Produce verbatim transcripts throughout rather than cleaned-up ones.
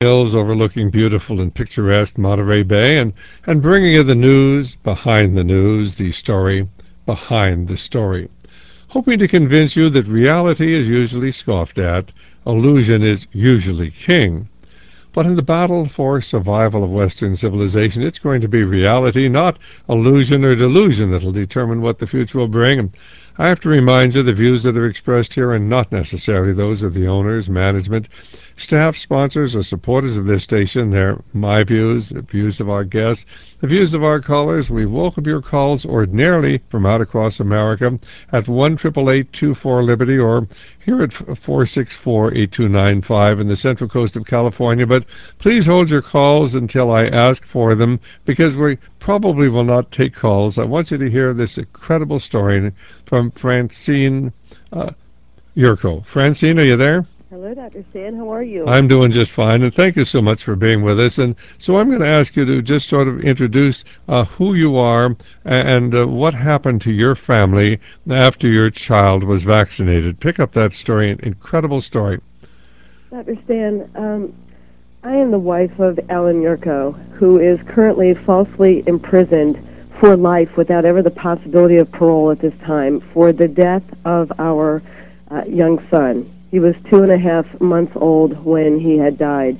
Hills overlooking beautiful and picturesque Monterey Bay and, and bringing you the news behind the news, the story behind the story. Hoping to convince you that reality is usually scoffed at, illusion is usually king. But in the battle for survival of Western civilization, it's going to be reality, not illusion or delusion, that will determine what the future will bring. And I have to remind you the views that are expressed here are not necessarily those of the owners, management, staff, sponsors, or supporters of this station. They're my views, the views of our guests, the views of our callers. We welcome your calls ordinarily from out across America at one eight eight eight, two four, Liberty or here at four six four, eight two nine five in the Central Coast of California. But please hold your calls until I ask for them, because we probably will not take calls. I want you to hear this incredible story from Francine uh, Yurko. Francine, are you there? Hello, Doctor Stan. How are you? I'm doing just fine, and thank you so much for being with us. And so I'm going to ask you to just sort of introduce uh, who you are and uh, what happened to your family after your child was vaccinated. Pick up that story, an incredible story. Doctor Stan, um, I am the wife of Alan Yurko, who is currently falsely imprisoned for life without ever the possibility of parole at this time for the death of our uh, young son. He was two and a half months old when he had died.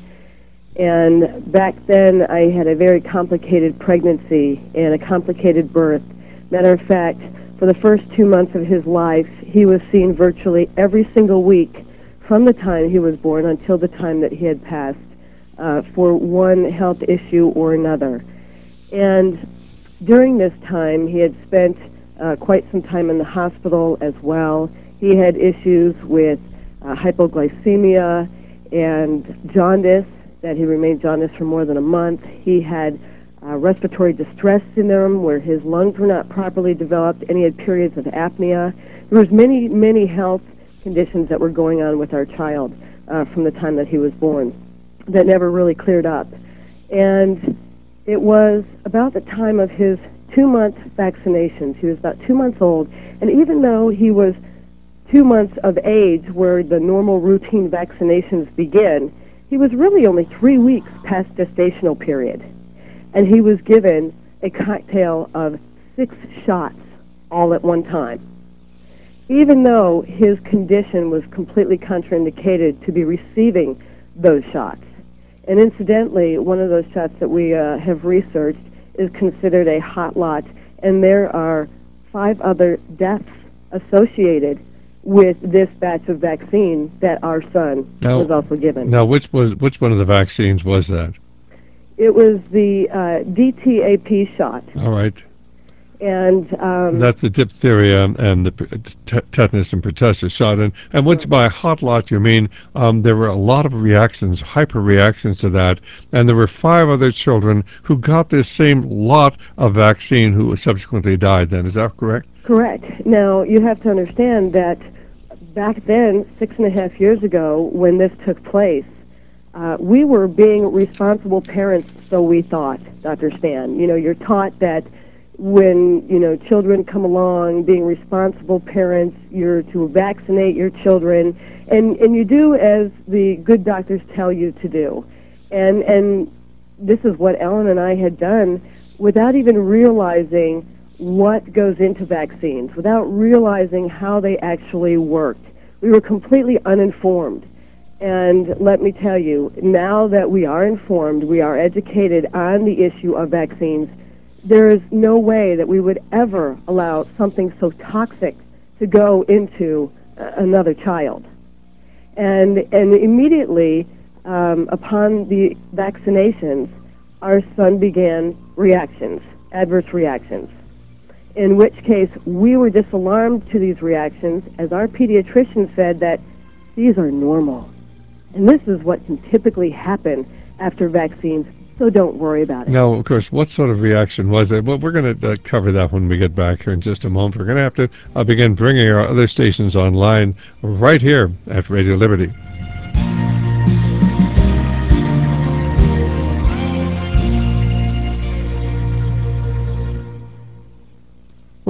And back then, I had a very complicated pregnancy and a complicated birth. Matter of fact, for the first two months of his life, he was seen virtually every single week from the time he was born until the time that he had passed uh, for one health issue or another. And during this time, he had spent uh, quite some time in the hospital as well. He had issues with Uh, hypoglycemia and jaundice, that he remained jaundiced for more than a month. He had uh, respiratory distress syndrome where his lungs were not properly developed, and he had periods of apnea. There was many, many health conditions that were going on with our child uh, from the time that he was born that never really cleared up. And it was about the time of his two-month vaccinations. He was about two months old, and even though he was two months of age where the normal routine vaccinations begin, he was really only three weeks past gestational period. And he was given a cocktail of six shots all at one time. Even though his condition was completely contraindicated to be receiving those shots. And incidentally, one of those shots that we uh, have researched is considered a hot lot, and there are five other deaths associated with this batch of vaccine that our son now, was also given. Now, which was which one of the vaccines was that? It was the uh, D T A P shot. All right. And um, that's the diphtheria and the t- tetanus and pertussis shot. And, and once by hot lot, you mean um, there were a lot of reactions, hyper reactions to that, and there were five other children who got this same lot of vaccine who subsequently died then. Is that correct? Correct. Now, you have to understand that back then, six and a half years ago, when this took place, uh, we were being responsible parents, so we thought, Doctor Stan. You know, you're taught that when, you know, children come along, being responsible parents, you're to vaccinate your children, and, and you do as the good doctors tell you to do. And, and this is what Ellen and I had done without even realizing what goes into vaccines, without realizing how they actually worked. We were completely uninformed. And let me tell you, now that we are informed, we are educated on the issue of vaccines, there is no way that we would ever allow something so toxic to go into uh, another child. And, and immediately, um, upon the vaccinations, our son began reactions, adverse reactions. In which case, we were disalarmed to these reactions, as our pediatrician said that these are normal. And this is what can typically happen after vaccines, so don't worry about it. Now, of course, what sort of reaction was it? Well, we're going to uh, cover that when we get back here in just a moment. We're going to have to uh, begin bringing our other stations online right here at Radio Liberty.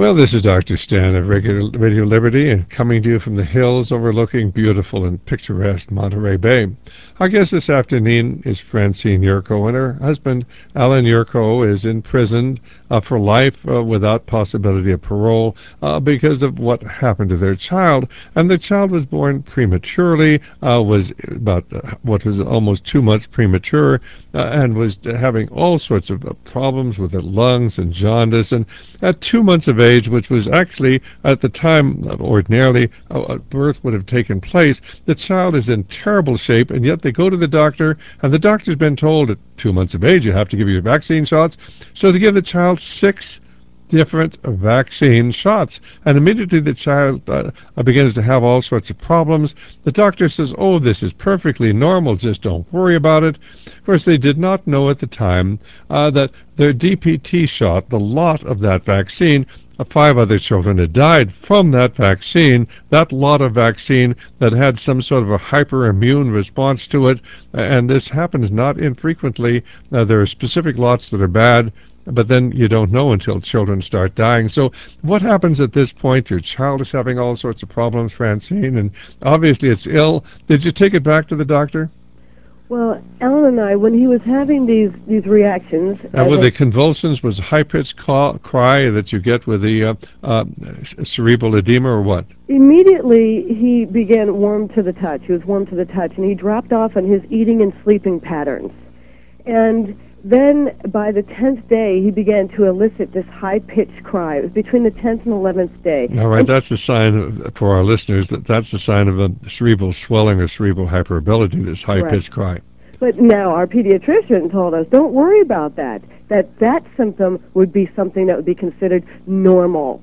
Well, this is Doctor Stan of Radio, Radio Liberty, and coming to you from the hills overlooking beautiful and picturesque Monterey Bay. Our guest this afternoon is Francine Yurko, and her husband, Alan Yurko, is imprisoned uh, for life uh, without possibility of parole uh, because of what happened to their child. And the child was born prematurely, uh, was about uh, what was almost two months premature, uh, and was having all sorts of uh, problems with the lungs and jaundice. And at two months of age, which was actually at the time uh, ordinarily a birth would have taken place, the child is in terrible shape, and yet they go to the doctor, and the doctor's been told at two months of age you have to give your vaccine shots. So they give the child six different vaccine shots, and immediately the child uh, begins to have all sorts of problems. The doctor says, oh, this is perfectly normal, just don't worry about it. Of course, they did not know at the time uh, that their D P T shot, the lot of that vaccine, uh, five other children had died from that vaccine, that lot of vaccine that had some sort of a hyperimmune response to it, and this happens not infrequently. Uh, there are specific lots that are bad, but then you don't know until children start dying. So what happens at this point? Your child is having all sorts of problems, Francine, and obviously it's ill. Did you take it back to the doctor? Well, Alan and I, when he was having these, these reactions... And with the convulsions, was high-pitched call, cry that you get with the uh, uh, cerebral edema, or what? Immediately, he began warm to the touch. He was warm to the touch, and he dropped off on his eating and sleeping patterns. And then, by the tenth day, he began to elicit this high-pitched cry. It was between the tenth and eleventh day. All right, and that's a sign, of, for our listeners, that that's a sign of a cerebral swelling or cerebral hypermobility, this high-pitched cry. But now our pediatrician told us, don't worry about that, that that symptom would be something that would be considered normal.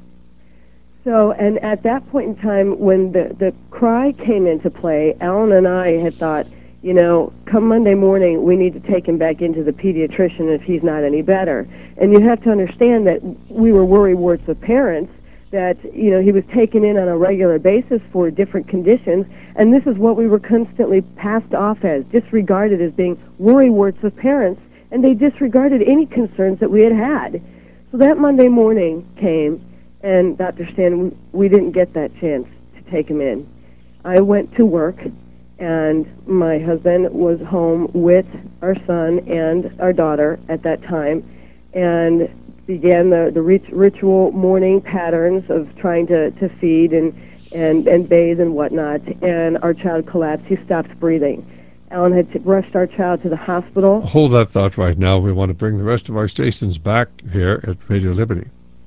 So, and at that point in time, when the, the cry came into play, Alan and I had thought, you know, come Monday morning, we need to take him back into the pediatrician if he's not any better. And you have to understand that we were worrywarts of parents, that, you know, he was taken in on a regular basis for different conditions, and this is what we were constantly passed off as, disregarded as being worrywarts of parents, and they disregarded any concerns that we had had. So that Monday morning came, and Doctor Stan, we didn't get that chance to take him in. I went to work, and my husband was home with our son and our daughter at that time, and began the, the rit- ritual morning patterns of trying to, to feed and, and, and bathe and whatnot, and our child collapsed. He stopped breathing. Alan had to rushed our child to the hospital. Hold that thought right now. We want to bring the rest of our stations back here at Radio Liberty.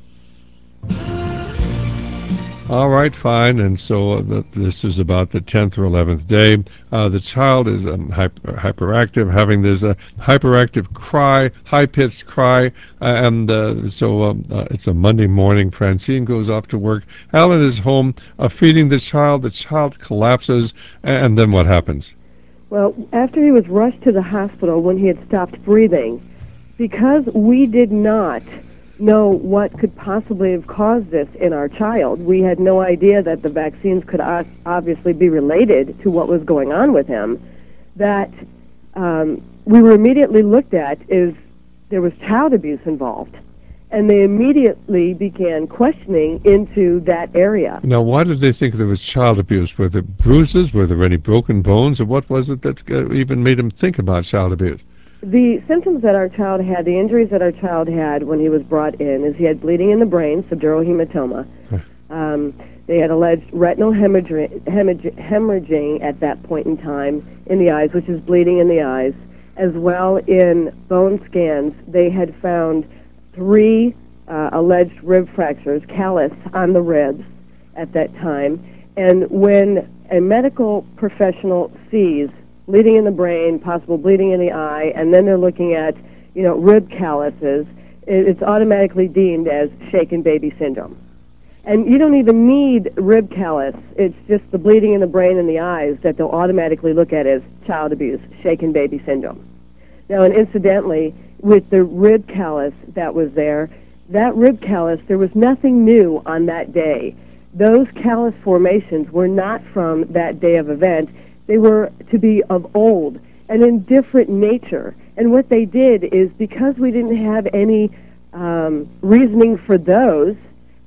All right, fine. And so uh, the, this is about the tenth or eleventh day. Uh, the child is um, hyper, hyperactive, having this uh, hyperactive cry, high-pitched cry, uh, and uh, so um, uh, it's a Monday morning. Francine goes off to work. Alan is home uh, feeding the child. The child collapses, and then what happens? Well, after he was rushed to the hospital when he had stopped breathing, because we did not know what could possibly have caused this in our child. We had no idea that the vaccines could obviously be related to what was going on with him. That um, we were immediately looked at as there was child abuse involved. And they immediately began questioning into that area. Now, why did they think there was child abuse? Were there bruises? Were there any broken bones? Or what was it that uh, even made them think about child abuse? The symptoms that our child had, the injuries that our child had when he was brought in, is he had bleeding in the brain, subdural hematoma. Um, they had alleged retinal hemorrhaging, hemorrhaging at that point in time in the eyes, which is bleeding in the eyes. As well, in bone scans, they had found three uh, alleged rib fractures, callus on the ribs at that time. And when a medical professional sees bleeding in the brain, possible bleeding in the eye, and then they're looking at, you know, rib calluses, it's automatically deemed as shaken baby syndrome. And you don't even need rib callus. It's just the bleeding in the brain and the eyes that they'll automatically look at as child abuse, shaken baby syndrome. Now, and incidentally, with the rib callus that was there, that rib callus, there was nothing new on that day. Those callus formations were not from that day of event. They were to be of old and in different nature. And what they did is, because we didn't have any um, reasoning for those,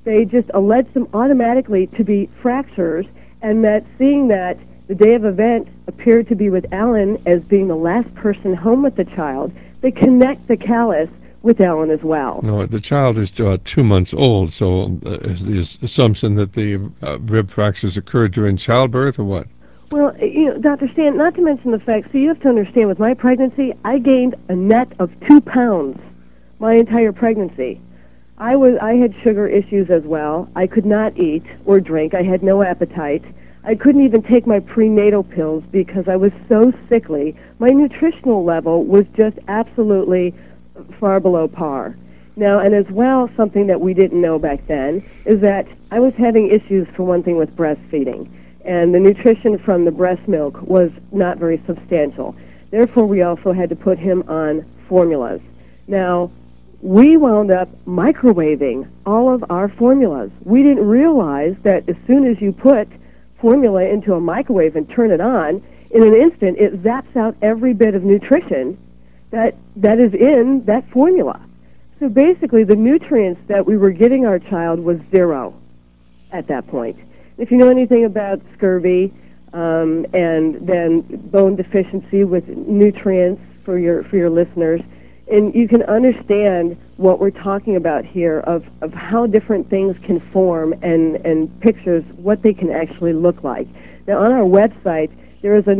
they just alleged them automatically to be fractures, and that seeing that the day of event appeared to be with Alan as being the last person home with the child, they connect the callus with Alan as well. No, the child is uh, two months old, so uh, is the assumption that the uh, rib fractures occurred during childbirth, or what? Well, you know, Doctor Stan, not to mention the fact, so you have to understand, with my pregnancy, I gained a net of two pounds my entire pregnancy. I was, I had sugar issues as well. I could not eat or drink. I had no appetite. I couldn't even take my prenatal pills because I was so sickly. My nutritional level was just absolutely far below par. Now, and as well, something that we didn't know back then is that I was having issues, for one thing, with breastfeeding. And the nutrition from the breast milk was not very substantial. Therefore, we also had to put him on formulas. Now, we wound up microwaving all of our formulas. We didn't realize that as soon as you put formula into a microwave and turn it on, in an instant it zaps out every bit of nutrition that that is in that formula. So basically, the nutrients that we were giving our child was zero at that point. If you know anything about scurvy um, and then bone deficiency with nutrients for your for your listeners, and you can understand what we're talking about here of, of how different things can form and, and pictures, what they can actually look like. Now, on our website, there is a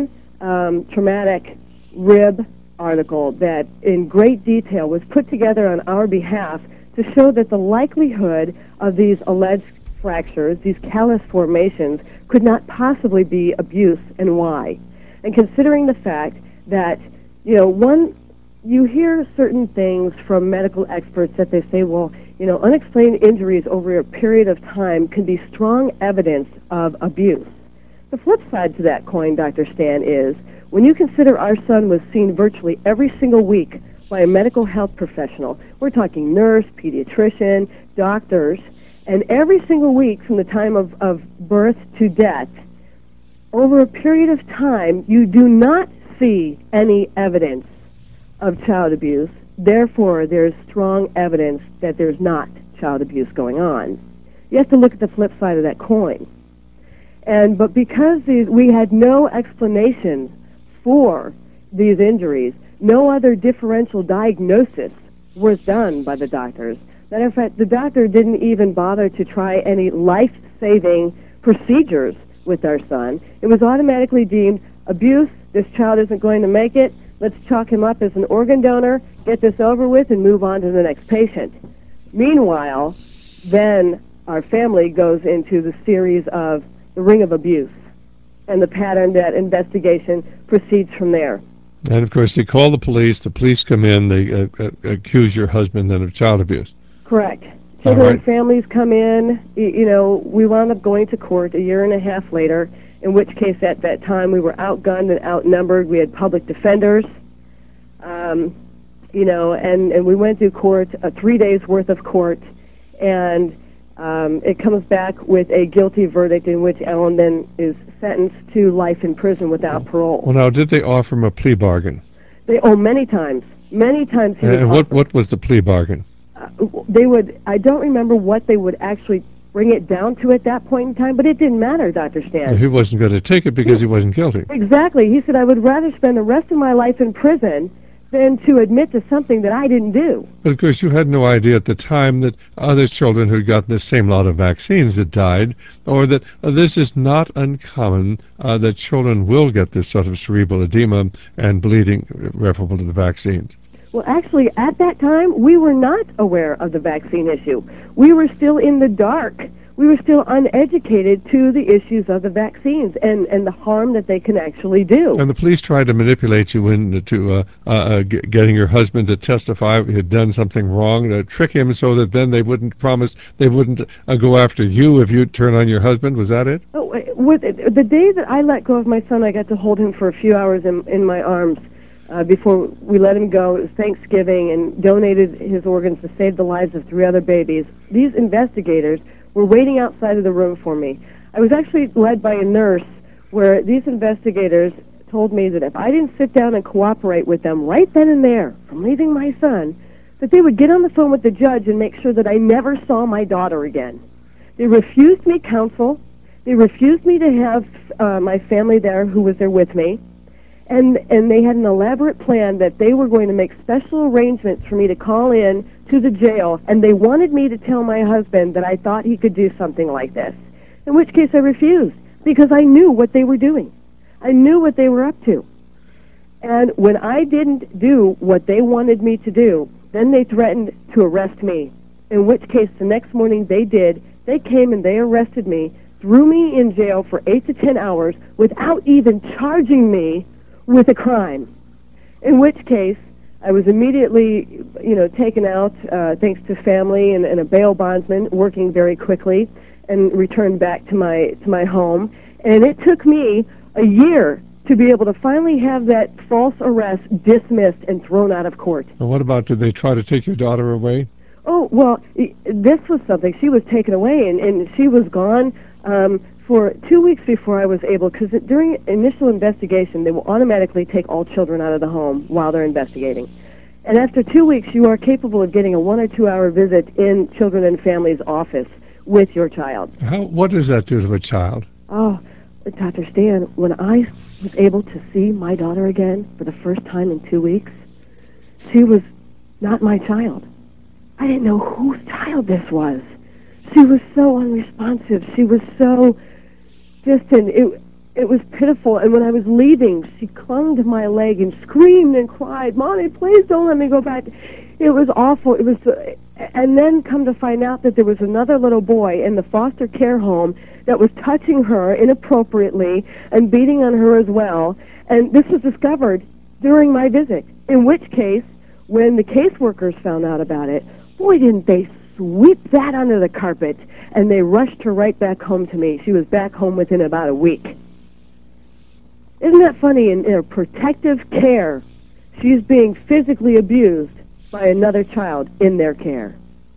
non-traumatic um, rib article that in great detail was put together on our behalf to show that the likelihood of these alleged fractures, these callus formations, could not possibly be abuse, and why. And considering the fact that, you know, one, you hear certain things from medical experts that they say, well, you know, unexplained injuries over a period of time can be strong evidence of abuse. The flip side to that coin, Doctor Stan, is when you consider our son was seen virtually every single week by a medical health professional, we're talking nurse, pediatrician, doctors, and every single week from the time of, of birth to death, over a period of time, you do not see any evidence of child abuse. Therefore, there's strong evidence that there's not child abuse going on. You have to look at the flip side of that coin. And but because these, we had no explanation for these injuries, no other differential diagnosis was done by the doctors. Matter of fact, the doctor didn't even bother to try any life-saving procedures with our son. It was automatically deemed abuse. This child isn't going to make it. Let's chalk him up as an organ donor, get this over with, and move on to the next patient. Meanwhile, then our family goes into the series of the ring of abuse, and the pattern that investigation proceeds from there. And, of course, they call the police. The police come in. They uh, uh, accuse your husband then of child abuse. Correct. Children and families come in. You, you know, we wound up going to court a year and a half later, in which case at that time we were outgunned and outnumbered. We had public defenders, um, you know, and, and we went through court, uh, three days worth of court, and um, it comes back with a guilty verdict in which Alan then is sentenced to life in prison without parole. Well, now, did they offer him a plea bargain? They, oh, many times. Many times he was And what, offered. what was the plea bargain? Uh, they would, I don't remember what they would actually bring it down to at that point in time, but it didn't matter, Doctor Stan. He wasn't going to take it because he wasn't guilty. Exactly. He said, I would rather spend the rest of my life in prison than to admit to something that I didn't do. But, of course, you had no idea at the time that other children who had gotten the same lot of vaccines had died, or that uh, this is not uncommon, uh, that children will get this sort of cerebral edema and bleeding referable to the vaccines. Well, actually, at that time, we were not aware of the vaccine issue. We were still in the dark. We were still uneducated to the issues of the vaccines and, and the harm that they can actually do. And the police tried to manipulate you into uh, uh, uh, g- getting your husband to testify he had done something wrong, to trick him so that then they wouldn't promise, they wouldn't uh, go after you if you turn on your husband. Was that it? Oh, with, the day that I let go of my son, I got to hold him for a few hours in, in my arms. Uh, before we let him go, it was Thanksgiving, and donated his organs to save the lives of three other babies. These investigators were waiting outside of the room for me. I was actually led by a nurse where these investigators told me that if I didn't sit down and cooperate with them right then and there from leaving my son, that they would get on the phone with the judge and make sure that I never saw my daughter again. They refused me counsel. They refused me to have uh, my family there who was there with me. And, and they had an elaborate plan that they were going to make special arrangements for me to call in to the jail, and they wanted me to tell my husband that I thought he could do something like this, in which case I refused, because I knew what they were doing. I knew what they were up to. And when I didn't do what they wanted me to do, then they threatened to arrest me, in which case the next morning they did. They came and they arrested me, threw me in jail for eight to ten hours without even charging me with a crime, in which case I was immediately, you know, taken out, uh, thanks to family and, and a bail bondsman working very quickly, and returned back to my to my home. And it took me a year to be able to finally have that false arrest dismissed and thrown out of court. And what about, did they try to take your daughter away? Oh, well, this was something. She was taken away, and, and she was gone um, for two weeks before I was able, because during initial investigation, they will automatically take all children out of the home while they're investigating. And after two weeks, you are capable of getting a one or two hour visit in Children and Families office with your child. How, what does that do to a child? Oh, Doctor Stan, when I was able to see my daughter again for the first time in two weeks, she was not my child. I didn't know whose child this was. She was so unresponsive. She was so distant. It, it was pitiful. And when I was leaving, she clung to my leg and screamed and cried, "Mommy, please don't let me go back." It was awful. It was, uh, and then come to find out that there was another little boy in the foster care home that was touching her inappropriately and beating on her as well. And this was discovered during my visit, in which case, when the caseworkers found out about it, boy, didn't they sweep that under the carpet, and they rushed her right back home to me. She was back home within about a week. Isn't that funny? In, in her protective care, she's being physically abused by another child in their care.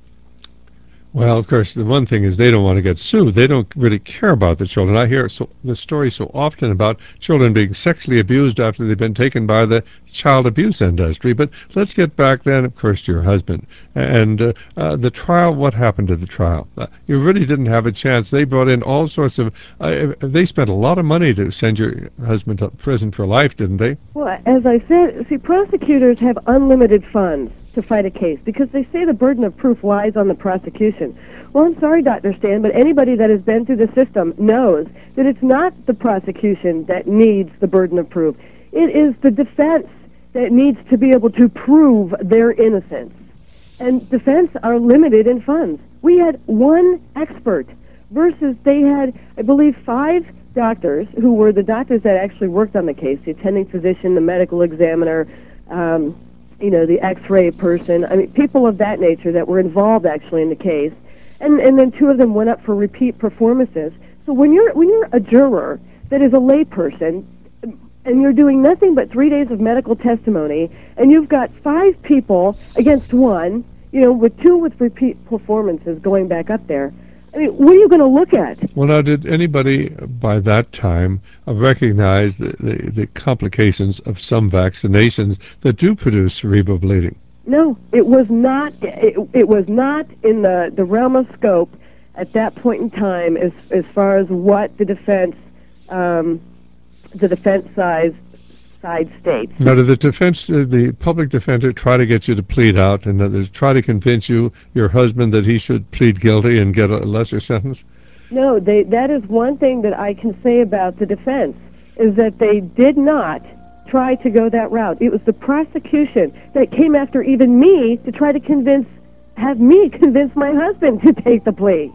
Well, of course, the one thing is they don't want to get sued. They don't really care about the children. I hear so, the story so often about children being sexually abused after they've been taken by the child abuse industry. But let's get back then, of course, to your husband. And uh, uh, the trial, what happened to the trial? Uh, you really didn't have a chance. They brought in all sorts of, uh, they spent a lot of money to send your husband to prison for life, didn't they? Well, as I said, see, prosecutors have unlimited funds to fight a case, because they say the burden of proof lies on the prosecution. Well, I'm sorry, Doctor Stan, but anybody that has been through the system knows that it's not the prosecution that needs the burden of proof. It is the defense that needs to be able to prove their innocence. And defense are limited in funds. We had one expert versus they had, I believe, five doctors who were the doctors that actually worked on the case, the attending physician, the medical examiner, um, you know, the x-ray person, I mean, people of that nature that were involved actually in the case. And and then two of them went up for repeat performances. So when you're when you're a juror that is a layperson, and you're doing nothing but three days of medical testimony, and you've got five people against one, you know, with two with repeat performances going back up there, I mean, what are you going to look at? Well, now, did anybody by that time uh, recognize the, the, the complications of some vaccinations that do produce cerebral bleeding? No, it was not. It, it was not in the, the realm of scope at that point in time, as as far as what the defense, um, the defense side side states. Now, did the defense, uh, the public defender, try to get you to plead out, and uh, try to convince you, your husband, that he should plead guilty and get a lesser sentence? No, they. That is one thing that I can say about the defense, is that they did not try to go that route. It was the prosecution that came after even me to try to convince, have me convince my husband to take the plea.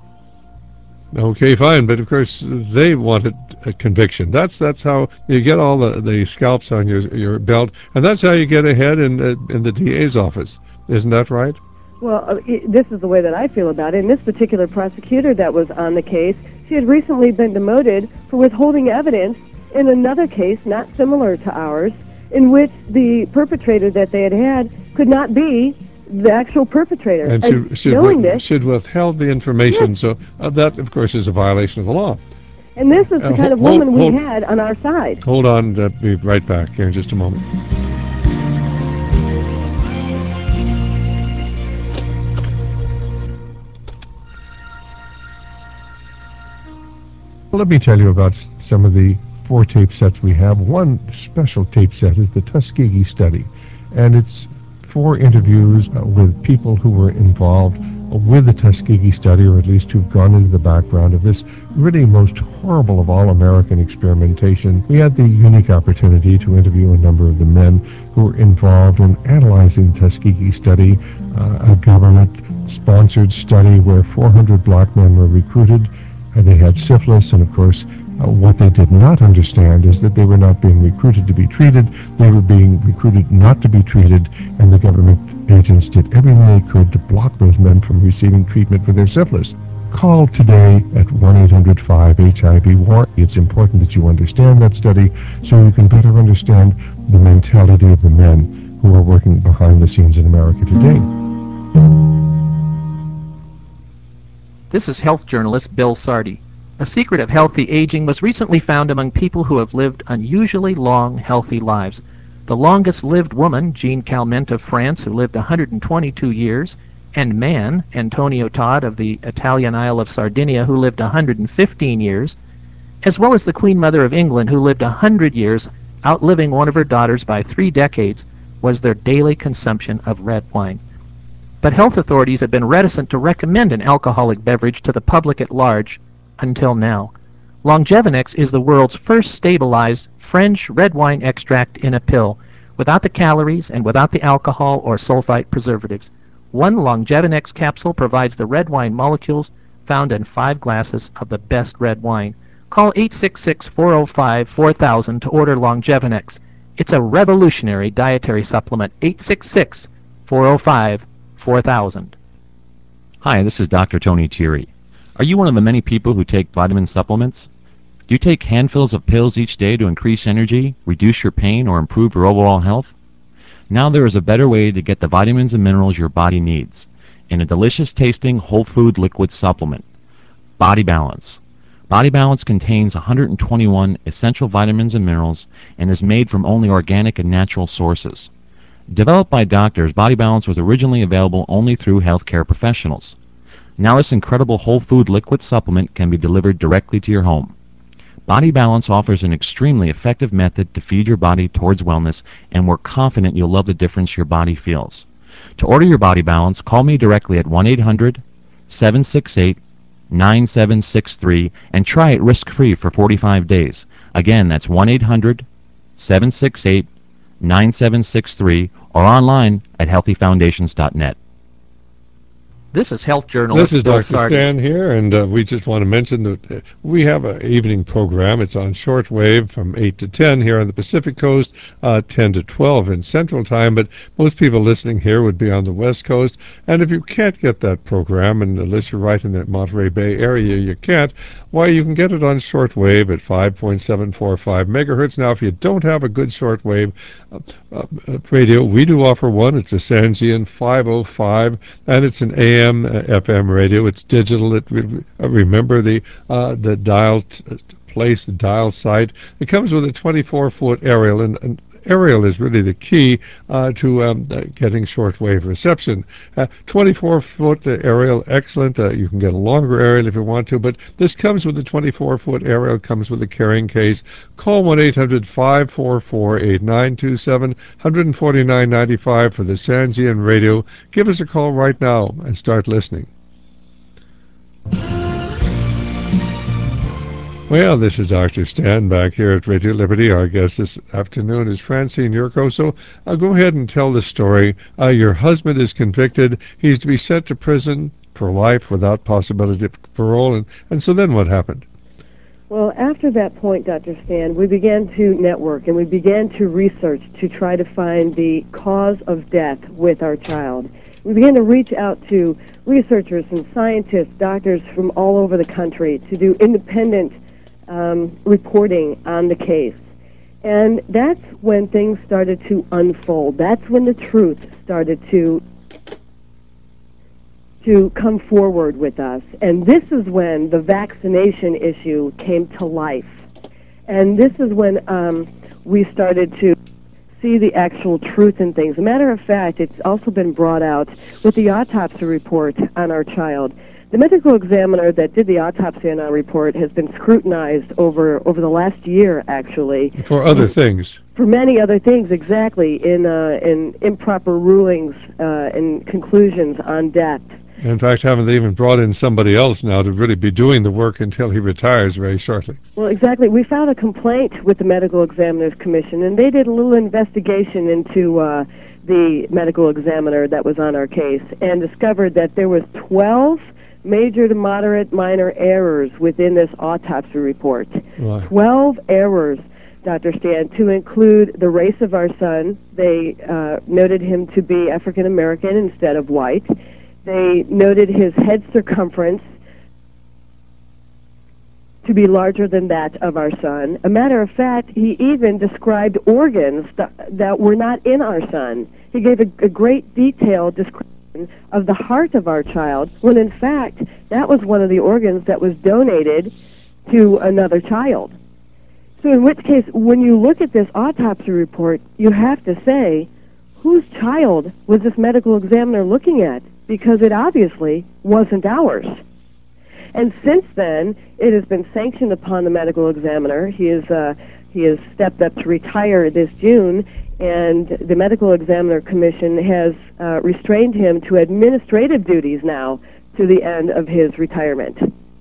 Okay, fine, but of course they wanted a conviction. That's that's how you get all the, the scalps on your your belt, and that's how you get ahead in uh, in the D A's office. Isn't that right? Well, uh, it, this is the way that I feel about it. And this particular prosecutor that was on the case, she had recently been demoted for withholding evidence in another case not similar to ours, in which the perpetrator that they had had could not be the actual perpetrator. And, and should, should, knowing wi- this, should withheld the information, yes. so uh, that, of course, is a violation of the law. And this is the Uh, kind of hold- woman hold- we had on our side. Hold on, uh, be right back here in just a moment. Well, let me tell you about s- some of the four tape sets we have. One special tape set is the Tuskegee Study, and it's four interviews uh, with people who were involved with the Tuskegee Study, or at least who've gone into the background of this really most horrible of all American experimentation. We had the unique opportunity to interview a number of the men who were involved in analyzing the Tuskegee Study, uh, a government-sponsored study where four hundred black men were recruited. Uh, they had syphilis, and of course, uh, what they did not understand is that they were not being recruited to be treated. They were being recruited not to be treated, and the government agents did everything they could to block those men from receiving treatment for their syphilis. Call today at one eight hundred five H I V war. It's important that you understand that study so you can better understand the mentality of the men who are working behind the scenes in America today. This is health journalist Bill Sardi. A secret of healthy aging was recently found among people who have lived unusually long, healthy lives. The longest-lived woman, Jean Calment of France, who lived one hundred twenty-two years, and man, Antonio Todd of the Italian Isle of Sardinia, who lived one hundred fifteen years, as well as the Queen Mother of England, who lived one hundred years, outliving one of her daughters by three decades, was their daily consumption of red wine. But health authorities have been reticent to recommend an alcoholic beverage to the public at large until now. Longevinex is the world's first stabilized French red wine extract in a pill, without the calories and without the alcohol or sulfite preservatives. One Longevinex capsule provides the red wine molecules found in five glasses of the best red wine. Call eight six six, four oh five, four thousand to order Longevinex. It's a revolutionary dietary supplement. eight six six, four oh five, four thousand. Hi, this is Doctor Tony Thierry. Are you one of the many people who take vitamin supplements? Do you take handfuls of pills each day to increase energy, reduce your pain, or improve your overall health? Now there is a better way to get the vitamins and minerals your body needs in a delicious-tasting whole food liquid supplement. Body Balance. Body Balance contains one hundred twenty-one essential vitamins and minerals and is made from only organic and natural sources. Developed by doctors, Body Balance was originally available only through healthcare professionals. Now this incredible whole food liquid supplement can be delivered directly to your home. Body Balance offers an extremely effective method to feed your body towards wellness, and we're confident you'll love the difference your body feels. To order your Body Balance, call me directly at one eight hundred, seven six eight, nine seven six three and try it risk-free for forty-five days. Again, that's one eight hundred, seven six eight, nine seven six three or online at healthy foundations dot net. This is health journalist This is Bill Doctor Sardi. Stan here, and uh, we just want to mention that uh, we have an evening program. It's on shortwave from eight to ten here on the Pacific Coast, uh, ten to twelve in Central Time, but most people listening here would be on the West Coast. And if you can't get that program, and unless you're right in that Monterey Bay area, you can't, why, you can get it on shortwave at five point seven four five megahertz. Now, if you don't have a good shortwave uh, uh, radio, we do offer one. It's a Sangean five oh five, and it's an A M uh, F M radio. It's digital. It re- uh, remember the uh, the dial t- place, the dial site. It comes with a twenty-four foot aerial, and, and aerial is really the key uh, to um, uh, getting shortwave reception. Uh, twenty-four foot uh, aerial, excellent. Uh, you can get a longer aerial if you want to, but this comes with a twenty-four foot aerial, comes with a carrying case. Call one eight hundred, five four four, eight nine two seven, one forty-nine ninety-five for the Sangean radio. Give us a call right now and start listening. Well, this is Doctor Stan back here at Radio Liberty. Our guest this afternoon is Francine Yurko. So uh, go ahead and tell the story. Uh, your husband is convicted. He's to be sent to prison for life without possibility of parole. And, and so then what happened? Well, after that point, Doctor Stan, we began to network and we began to research to try to find the cause of death with our child. We began to reach out to researchers and scientists, doctors from all over the country to do independent um, reporting on the case. And that's when things started to unfold. That's when the truth started to to come forward with us. And this is when the vaccination issue came to life. And this is when um, we started to see the actual truth in things. As a matter of fact, it's also been brought out with the autopsy report on our child the medical examiner that did the autopsy on our report has been scrutinized over, over the last year, actually. For other things. For many other things, exactly, in, uh, in improper rulings uh, and conclusions on death. In fact, haven't they even brought in somebody else now to really be doing the work until he retires very shortly? Well, exactly. We filed a complaint with the Medical Examiners Commission, and they did a little investigation into uh, the medical examiner that was on our case and discovered that there was twelve major to moderate minor errors within this autopsy report. Wow. twelve errors, Doctor Stan, to include the race of our son. They uh, noted him to be African American instead of white. They noted his head circumference to be larger than that of our son. A matter of fact, he even described organs that, that were not in our son. He gave a, a great detailed description of the heart of our child, when in fact that was one of the organs that was donated to another child. So in which case, when you look at this autopsy report, you have to say, whose child was this medical examiner looking at? Because it obviously wasn't ours. And since then, it has been sanctioned upon the medical examiner. He is uh, he has stepped up to retire this June, and the Medical Examiner Commission has uh, restrained him to administrative duties now to the end of his retirement.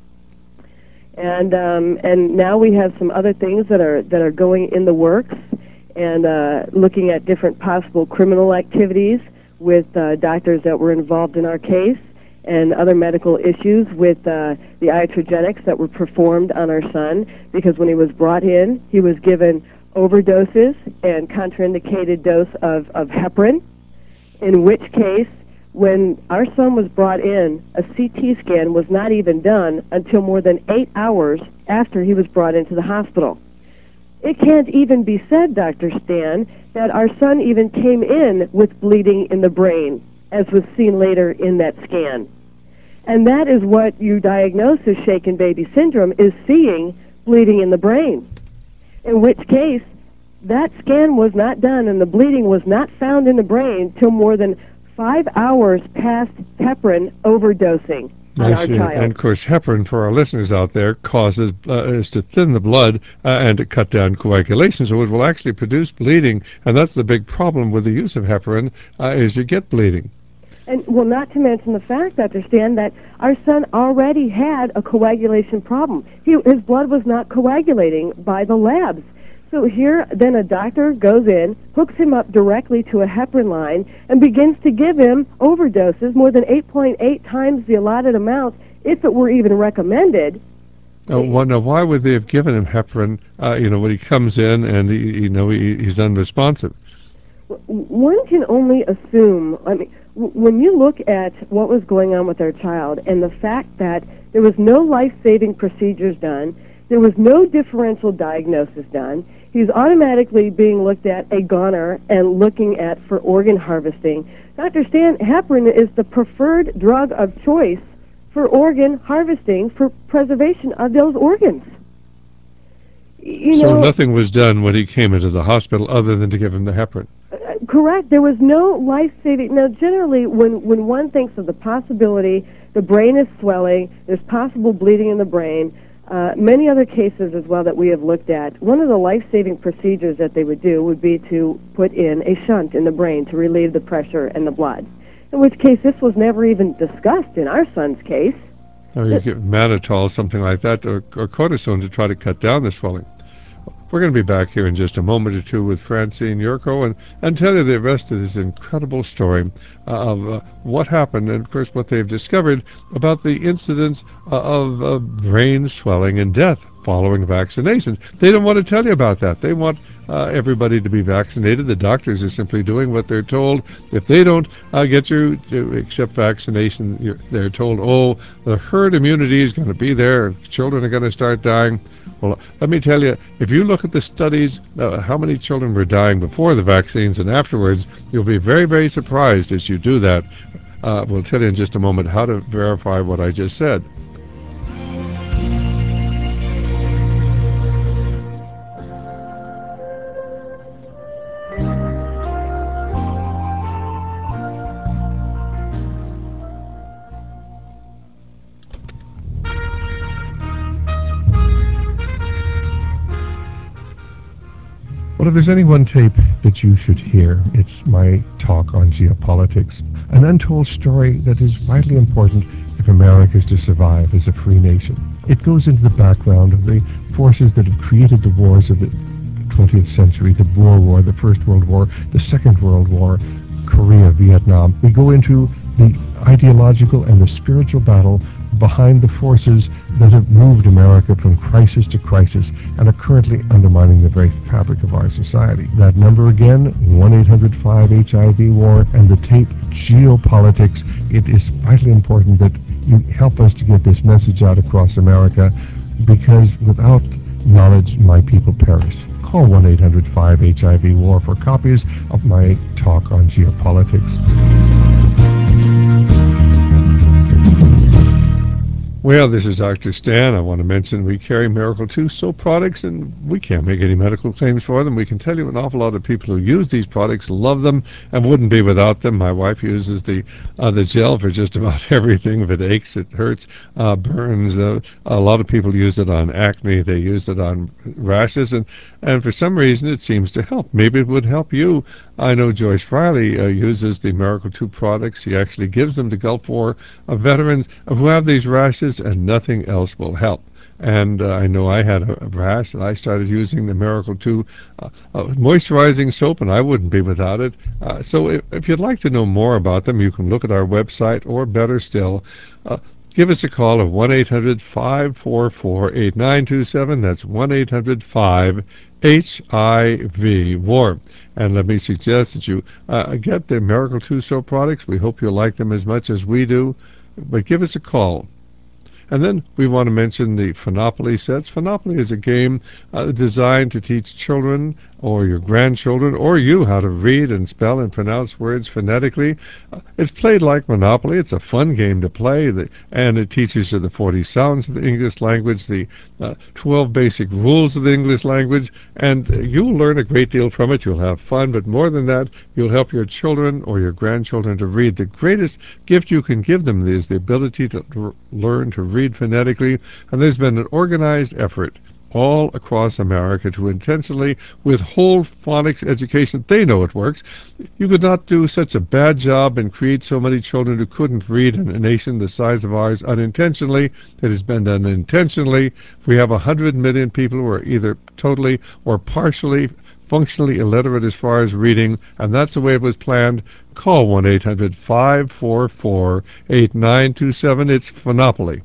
And um, and now we have some other things that are that are going in the works, and uh, looking at different possible criminal activities with uh, doctors that were involved in our case, and other medical issues with uh, the iatrogenics that were performed on our son, because when he was brought in, he was given overdoses and contraindicated dose of, of heparin, in which case, when our son was brought in, a C T scan was not even done until more than eight hours after he was brought into the hospital. It can't even be said, Doctor Stan, that our son even came in with bleeding in the brain, as was seen later in that scan. And that is what you diagnose as shaken baby syndrome, is seeing bleeding in the brain. In which case, that scan was not done and the bleeding was not found in the brain till more than five hours past heparin overdosing on I our see. child. And of course, heparin, for our listeners out there, causes uh, is to thin the blood uh, and to cut down coagulation, so it will actually produce bleeding. And that's the big problem with the use of heparin, uh, is you get bleeding. And, well, not to mention the fact, Doctor Stan, that our son already had a coagulation problem. He, his blood was not coagulating by the labs. So here, then a doctor goes in, hooks him up directly to a heparin line, and begins to give him overdoses, more than eight point eight times the allotted amount, if it were even recommended. Uh, well, now, why would they have given him heparin, uh, you know, when he comes in and, he, you know, he, he's unresponsive? One can only assume, I mean, when you look at what was going on with our child and the fact that there was no life-saving procedures done, there was no differential diagnosis done, he's automatically being looked at a goner and looking at for organ harvesting. Doctor Stan, heparin is the preferred drug of choice for organ harvesting, for preservation of those organs. You so know, nothing was done when he came into the hospital other than to give him the heparin. Uh, correct. There was no life-saving. Now, generally, when, when one thinks of the possibility, the brain is swelling, there's possible bleeding in the brain, uh, many other cases as well that we have looked at, one of the life-saving procedures that they would do would be to put in a shunt in the brain to relieve the pressure in the blood, in which case this was never even discussed in our son's case. Or you give mannitol, something like that, or, or cortisone to try to cut down the swelling. We're going to be back here in just a moment or two with Francine Yurko and, and tell you the rest of this incredible story uh, of uh, what happened and, of course, what they've discovered about the incidence uh, of uh, brain swelling and death following vaccinations. They don't want to tell you about that. They want uh, everybody to be vaccinated. The doctors are simply doing what they're told. If they don't uh, get you to accept vaccination, you're, they're told, oh, the herd immunity is going to be there. Children are going to start dying. Well, let me tell you, if you look at the studies, uh, how many children were dying before the vaccines and afterwards, you'll be very, very surprised as you do that. Uh, we'll tell you in just a moment how to verify what I just said. Well, if there's any one tape that you should hear, it's my talk on geopolitics, an untold story that is vitally important if America is to survive as a free nation. It goes into the background of the forces that have created the wars of the twentieth century, the Boer War, the First World War, the Second World War, Korea, Vietnam. We go into the ideological and the spiritual battle behind the forces that have moved America from crisis to crisis and are currently undermining the very fabric of our society. That number again, one eight hundred five H I V war, and the tape Geopolitics. It is vitally important that you help us to get this message out across America, because without knowledge, my people perish. Call one eight hundred five H I V war for copies of my talk on geopolitics. Well, this is Doctor Stan. I want to mention we carry Miracle two soap products, and we can't make any medical claims for them. We can tell you an awful lot of people who use these products love them and wouldn't be without them. My wife uses the uh, the gel for just about everything. If it aches, it hurts, uh, burns. Uh, a lot of people use it on acne. They use it on rashes, and, and for some reason it seems to help. Maybe it would help you. I know Joyce Riley uh, uses the Miracle two products. He actually gives them to Gulf War uh, veterans who have these rashes, and nothing else will help. And uh, I know I had a, a rash, and I started using the Miracle two uh, uh, moisturizing soap, and I wouldn't be without it. Uh, so if, if you'd like to know more about them, you can look at our website, or better still, uh, give us a call at one eight hundred five four four eight nine two seven. That's one eight hundred five H I V war. And let me suggest that you uh, get the Miracle two soap products. We hope you'll like them as much as we do. But give us a call. And then we want to mention the Phonopoly sets. Phonopoly is a game uh, designed to teach children or your grandchildren or you how to read and spell and pronounce words phonetically. Uh, it's played like Monopoly. It's a fun game to play, the, and it teaches you the forty sounds of the English language, the uh, twelve basic rules of the English language, and uh, you'll learn a great deal from it. You'll have fun, but more than that, you'll help your children or your grandchildren to read. The greatest gift you can give them is the ability to r- learn to read read phonetically, and there's been an organized effort all across America to intentionally withhold phonics education. They know it works. You could not do such a bad job and create so many children who couldn't read in a nation the size of ours unintentionally. It has been done intentionally. We have one hundred million people who are either totally or partially functionally illiterate as far as reading, and that's the way it was planned. Call one eight hundred five four four eight nine two seven. It's Phonopoly.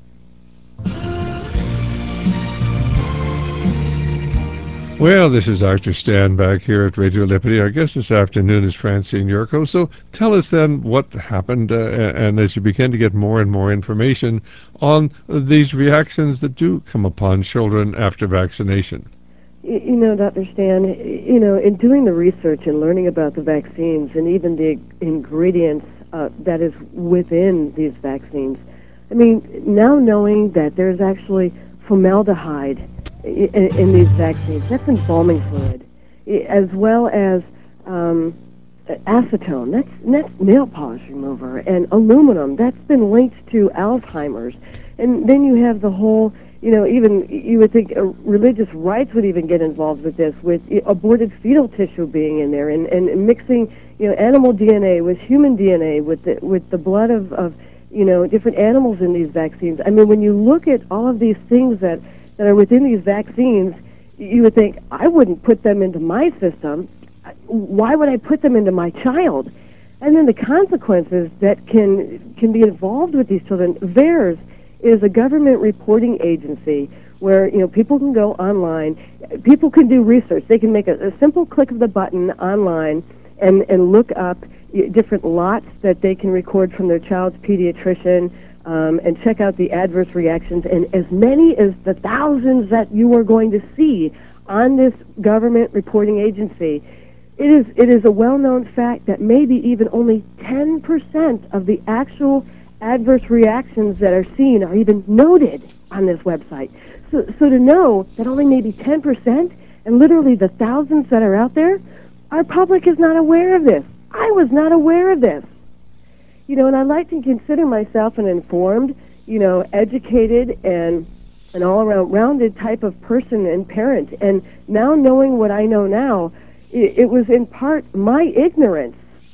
Well, this is Doctor Stan back here at Radio Liberty. Our guest this afternoon is Francine Yurko. So tell us then what happened, uh, and as you begin to get more and more information on these reactions that do come upon children after vaccination. You know, Doctor Stan, you know, in doing the research and learning about the vaccines and even the ingredients uh, that is within these vaccines, I mean, now knowing that there's actually formaldehyde in, in these vaccines, that's embalming fluid, as well as um, acetone, that's, that's nail polish remover, and aluminum, that's been linked to Alzheimer's. And then you have the whole, you know, even you would think uh, religious rites would even get involved with this, with aborted fetal tissue being in there, and, and mixing, you know, animal D N A with human D N A, with the, with the blood of, of, you know, different animals in these vaccines. I mean, when you look at all of these things that, that are within these vaccines, you would think, I wouldn't put them into my system. Why would I put them into my child? And then the consequences that can can be involved with these children. VAERS is a government reporting agency where, you know, people can go online, people can do research. They can make a, a simple click of the button online and, and look up different lots that they can record from their child's pediatrician, um, and check out the adverse reactions. And as many as the thousands that you are going to see on this government reporting agency, it is it is a well-known fact that maybe even only ten percent of the actual adverse reactions that are seen are even noted on this website. So, so to know that only maybe ten percent, and literally the thousands that are out there, our public is not aware of this. I was not aware of this. You know, and I like to consider myself an informed, you know, educated and an all-around rounded type of person and parent. And now knowing what I know now, it, it was in part my ignorance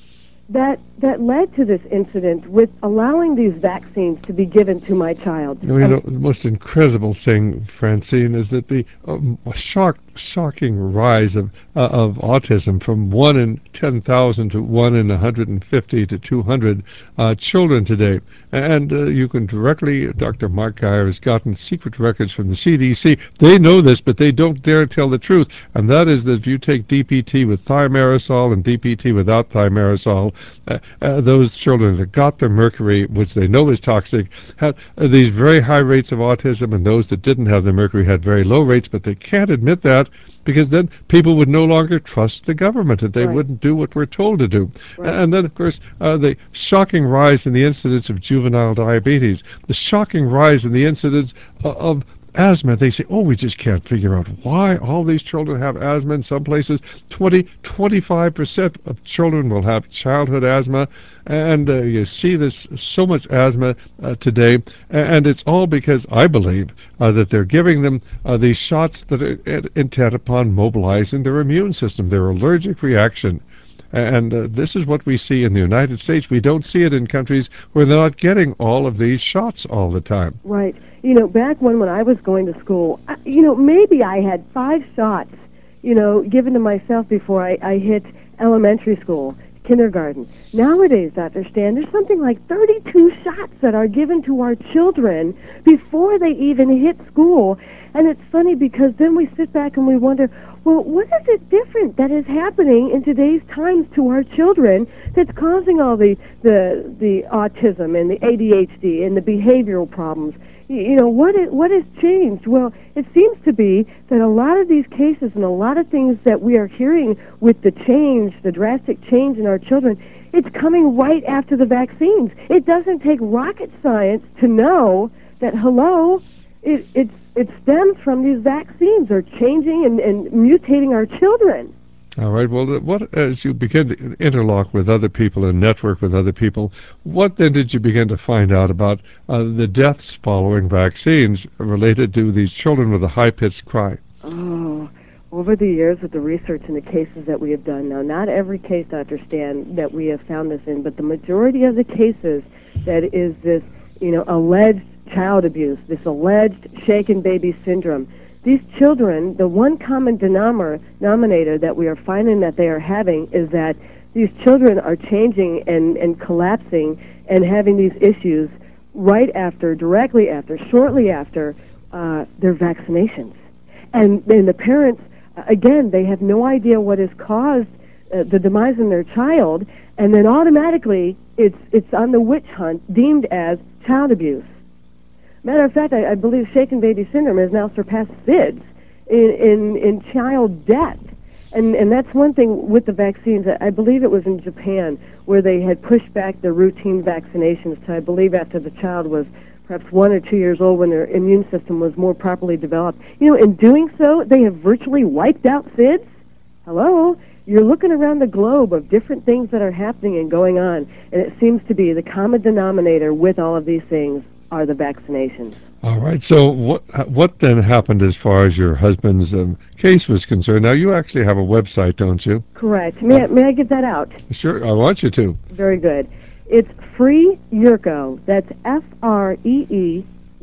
that that led to this incident with allowing these vaccines to be given to my child. You know, the most incredible thing, Francine, is that the um, shock, shocking rise of uh, of autism from one in ten thousand to one in one hundred fifty to two hundred uh, children today. And uh, you can directly, Doctor Mark Geyer has gotten secret records from the C D C. They know this, but they don't dare tell the truth. And that is that if you take D P T with thimerosal and D P T without thimerosal, uh, uh, those children that got the mercury, which they know is toxic, had uh, these very high rates of autism, and those that didn't have the mercury had very low rates, but they can't admit that because then people would no longer trust the government and they Right. wouldn't do what we're told to do. Right. And then, of course, uh, the shocking rise in the incidence of juvenile diabetes, the shocking rise in the incidence uh, of asthma. They say, oh, we just can't figure out why all these children have asthma. In some places, twenty, twenty-five percent of children will have childhood asthma. And uh, you see this so much asthma uh, today. And it's all because, I believe, uh, that they're giving them uh, these shots that are intent upon mobilizing their immune system, their allergic reaction. And uh, this is what we see in the United States. We don't see it in countries where they're not getting all of these shots all the time. Right. You know, back when, when I was going to school, I, you know, maybe I had five shots, you know, given to myself before I, I hit elementary school, kindergarten. Nowadays, Doctor Stan, there's something like thirty-two shots that are given to our children before they even hit school. And it's funny because then we sit back and we wonder, well, what is it different that is happening in today's times to our children that's causing all the, the, the autism and the A D H D and the behavioral problems? You know, what is, what has changed? Well, it seems to be that a lot of these cases and a lot of things that we are hearing with the change, the drastic change in our children, it's coming right after the vaccines. It doesn't take rocket science to know that, hello, it, it's, it stems from these vaccines are changing and, and mutating our children. All right. Well, what as you begin to interlock with other people and network with other people, what then did you begin to find out about uh, the deaths following vaccines related to these children with a high-pitched cry? Oh, over the years with the research and the cases that we have done, now not every case, Doctor Stan, that we have found this in, but the majority of the cases that is this, you know, alleged child abuse, this alleged shaken baby syndrome. These children, the one common denominator that we are finding that they are having is that these children are changing and, and collapsing and having these issues right after, directly after, shortly after uh, their vaccinations. And then the parents, again, they have no idea what has caused uh, the demise in their child, and then automatically it's it's on the witch hunt deemed as child abuse. Matter of fact, I, I believe shaken baby syndrome has now surpassed SIDS in, in, in child death. And, and that's one thing with the vaccines. I believe it was in Japan where they had pushed back the routine vaccinations to, I believe, after the child was perhaps one or two years old when their immune system was more properly developed. You know, in doing so, they have virtually wiped out SIDS. Hello? You're looking around the globe of different things that are happening and going on, and it seems to be the common denominator with all of these things are the vaccinations. All right. So what what then happened as far as your husband's um, case was concerned? Now, you actually have a website, don't you? Correct. May, I, may I give that out? Sure. I want you to. Very good. It's Free Yurko. That's F R E E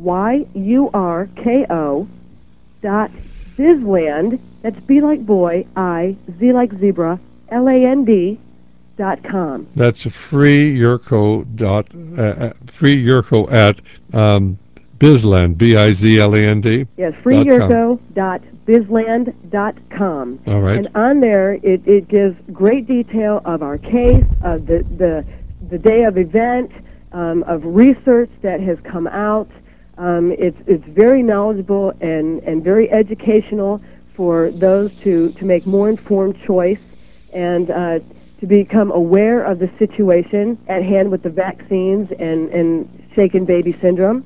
Y U R K O dot Bizland. That's B like boy, I, Z like zebra, L A N D dot com. That's free Yurko dot uh, free Yurko at um, Bizland, B I Z L A N D. Yes, free Yurko dot Bizland dot com. All right. And on there, it, it gives great detail of our case, of the the the day of event, um, of research that has come out. Um, it's it's very knowledgeable and, and very educational for those to, to make more informed choice and uh, to become aware of the situation at hand with the vaccines and, and shaken baby syndrome.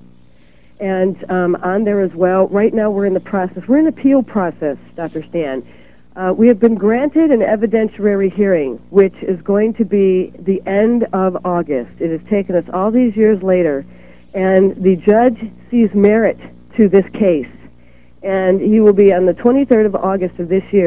And um, on there as well, right now we're in the process, we're in the appeal process, Doctor Stan. Uh, we have been granted an evidentiary hearing, which is going to be the end of August. It has taken us all these years later, and the judge sees merit to this case. And he will be on the twenty-third of August of this year.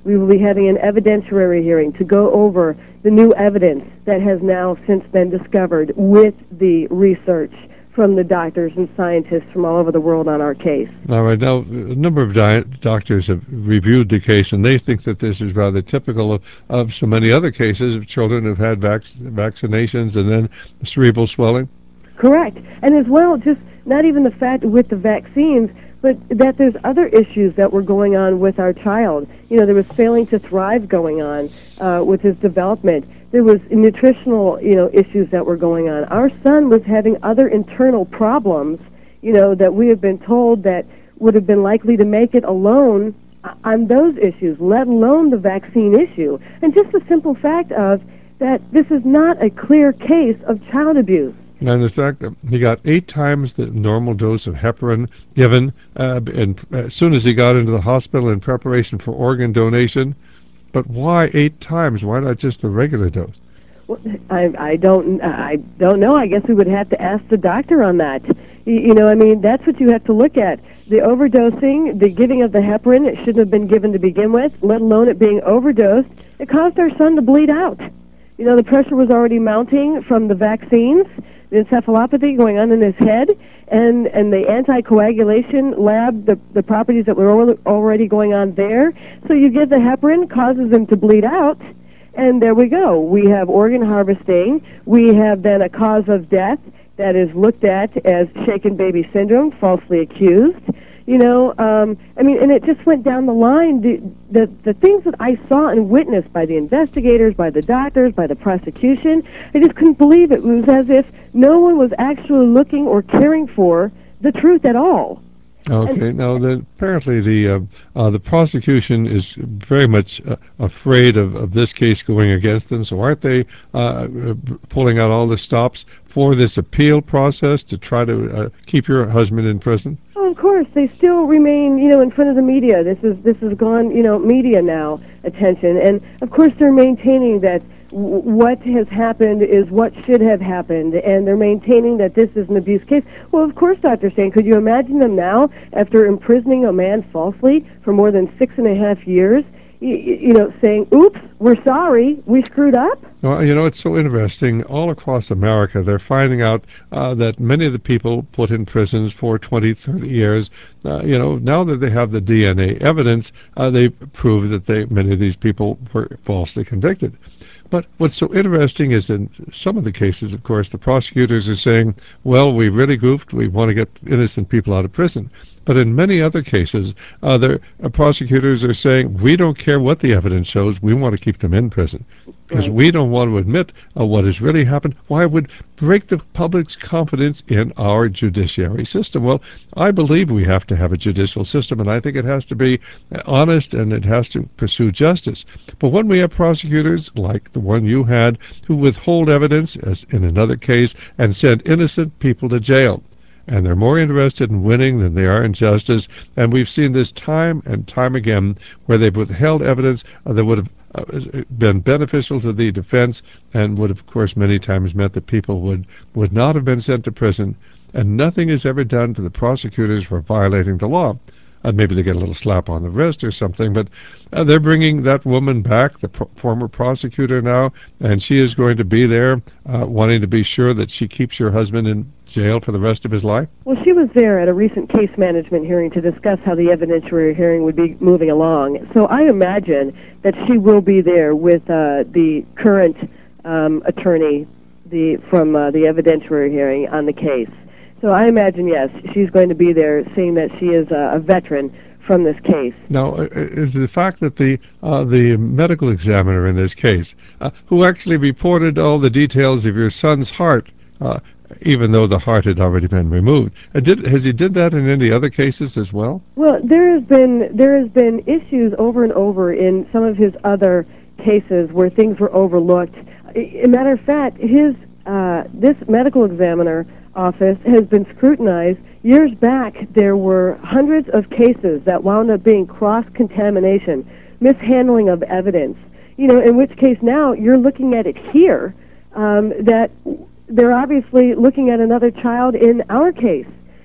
We will be having an evidentiary hearing to go over the new evidence that has now since been discovered with the research from the doctors and scientists from all over the world on our case. All right. Now, a number of di- doctors have reviewed the case, and they think that this is rather typical of, of so many other cases of children who've had vac- vaccinations and then cerebral swelling. Correct. And as well, just not even the fact with the vaccines, but that there's other issues that were going on with our child. You know, there was failing to thrive going on uh, with his development. There was nutritional, you know, issues that were going on. Our son was having other internal problems, you know, that we have been told that would have been likely to make it alone on those issues, let alone the vaccine issue. And just the simple fact of that this is not a clear case of child abuse. And the fact that he got eight times the normal dose of heparin given, uh, and as soon as he got into the hospital in preparation for organ donation. But why eight times? Why not just the regular dose? Well, I, I don't, I don't know. I guess we would have to ask the doctor on that. You, you know, I mean, that's what you have to look at. The overdosing, the giving of the heparin, it shouldn't have been given to begin with, let alone it being overdosed. It caused our son to bleed out. You know, the pressure was already mounting from the vaccines, the encephalopathy going on in his head, and, and the anticoagulation lab, the, the properties that were already going on there. So you give the heparin, causes him to bleed out, and there we go. We have organ harvesting. We have then a cause of death that is looked at as shaken baby syndrome, falsely accused. You know, um, I mean, and it just went down the line. The, the the things that I saw and witnessed by the investigators, by the doctors, by the prosecution, I just couldn't believe it. It was as if no one was actually looking or caring for the truth at all. Okay. Now, the, apparently the uh, uh, the prosecution is very much uh, afraid of, of this case going against them. So, aren't they uh, pulling out all the stops for this appeal process to try to uh, keep your husband in prison? Oh, of course, they still remain, you know, in front of the media. This is this has gone, you know, media now attention, and of course they're maintaining that w- what has happened is what should have happened, and they're maintaining that this is an abuse case. Well, of course, Doctor Shane, could you imagine them now after imprisoning a man falsely for more than six and a half years? You, you know, saying, "Oops, we're sorry, we screwed up." Well, you know, it's so interesting. All across America, they're finding out uh, that many of the people put in prisons for twenty, thirty years, uh, you know, now that they have the D N A evidence, uh, they prove that they many of these people were falsely convicted. But what's so interesting is in some of the cases, of course, the prosecutors are saying, well, we really goofed, we want to get innocent people out of prison. But in many other cases, uh, the uh, prosecutors are saying, we don't care what the evidence shows, we want to keep them in prison. Because Right. we don't want to admit uh, what has really happened. Why would break the public's confidence in our judiciary system? Well, I believe we have to have a judicial system, and I think it has to be honest and it has to pursue justice. But when we have prosecutors like the one you had who withhold evidence, as in another case, and send innocent people to jail, and they're more interested in winning than they are in justice. And we've seen this time and time again where they've withheld evidence uh, that would have uh, been beneficial to the defense and would have, of course, many times meant that people would, would not have been sent to prison. And nothing is ever done to the prosecutors for violating the law. Uh, maybe they get a little slap on the wrist or something, but uh, they're bringing that woman back, the pro- former prosecutor now, and she is going to be there uh, wanting to be sure that she keeps your husband in jail for the rest of his life? Well, she was there at a recent case management hearing to discuss how the evidentiary hearing would be moving along. So I imagine that she will be there with uh, the current um, attorney the from uh, the evidentiary hearing on the case. So I imagine, yes, she's going to be there, seeing that she is a, a veteran from this case. Now, is the fact that the uh, the medical examiner in this case, uh, who actually reported all the details of your son's heart, uh, even though the heart had already been removed, uh, did has he did that in any other cases as well? Well, there has been there has been issues over and over in some of his other cases where things were overlooked. As a matter of fact, his uh, this medical examiner office has been scrutinized. Years back, there were hundreds of cases that wound up being cross-contamination, mishandling of evidence. You know, in which case now you're looking at it here, um, that they're obviously looking at another child in our case.